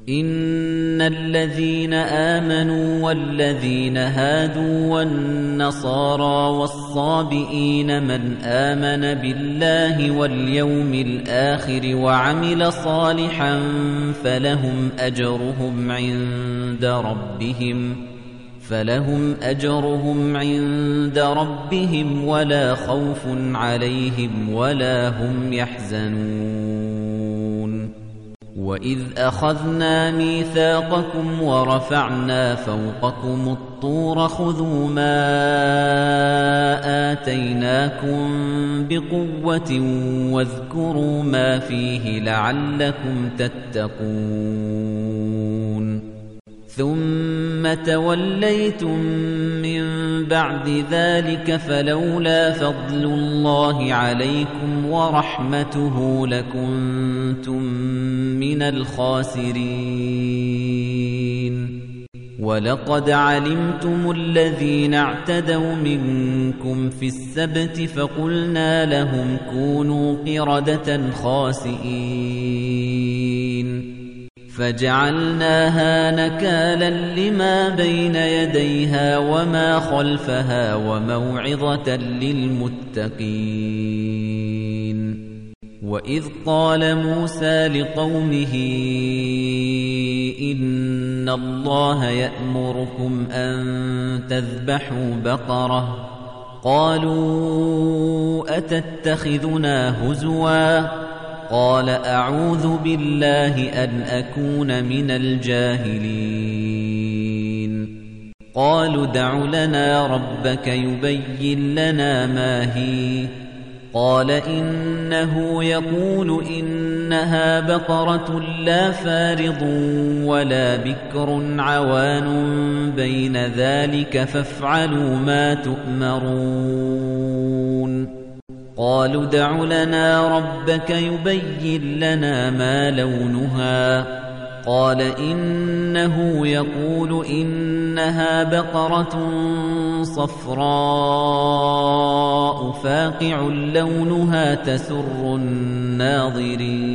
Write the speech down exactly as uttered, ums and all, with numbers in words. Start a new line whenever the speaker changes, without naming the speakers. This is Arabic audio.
إِنَّ الَّذِينَ آمَنُوا وَالَّذِينَ هَادُوا وَالنَّصَارَى وَالصَّابِئِينَ مَنْ آمَنَ بِاللَّهِ وَالْيَوْمِ الْآخِرِ وَعَمِلَ صَالِحًا فَلَهُمْ أَجْرُهُمْ عِندَ رَبِّهِمْ فَلَهُمْ أَجْرُهُمْ عِندَ رَبِّهِمْ وَلَا خَوْفٌ عَلَيْهِمْ وَلَا هُمْ يَحْزَنُونَ وَإِذْ أَخَذْنَا مِيثَاقَكُمْ وَرَفَعْنَا فَوْقَكُمُ الطُّورَ خُذُوا مَا آتَيْنَاكُمْ بِقُوَّةٍ وَاذْكُرُوا مَا فِيهِ لَعَلَّكُمْ تَتَّقُونَ ثُمَّ تَوَلَّيْتُم مِّن بَعْدِ ذَلِكَ فَلَوْلَا فَضْلُ اللَّهِ عَلَيْكُمْ وَرَحْمَتُهُ لَكُنتُم مِّنَ الْخَاسِرِينَ وَلَقَدْ عَلِمْتُمُ الَّذِينَ اعْتَدَوْا مِنكُمْ فِي السَّبْتِ فَقُلْنَا لَهُمْ كُونُوا قِرَدَةً خَاسِئِينَ فَجَعَلْنَاهَا نَكَالًا لِمَا بَيْنَ يَدَيْهَا وَمَا خَلْفَهَا وَمَوْعِظَةً لِلْمُتَّقِينَ وَإِذْ قَالَ مُوسَى لِقَوْمِهِ إِنَّ اللَّهَ يَأْمُرُكُمْ أَن تَذْبَحُوا بَقَرَةً قَالُوا أَتَتَّخِذُنَا هُزُوًا قَالَ أَعُوذُ بِاللَّهِ أَنْ أَكُونَ مِنَ الْجَاهِلِينَ قَالُوا ادْعُ لَنَا رَبَّكَ يُبَيِّن لَّنَا مَا هِيَ قَالَ إِنَّهُ يَقُولُ إِنَّهَا بَقَرَةٌ لَّا فَارِضٌ وَلَا بِكْرٌ عَوَانٌ بَيْنَ ذَلِكَ فَافْعَلُوا مَا تُؤْمَرُونَ قَالُوا ادْعُ لَنَا رَبَّكَ يُبَيِّن لَّنَا مَا لَوْنُهَا قَالَ إِنَّهُ يَقُولُ إِنَّهَا بَقَرَةٌ صَفْرَاءُ فَاقِعٌ لَّوْنُهَا تَسُرُّ النَّاظِرِينَ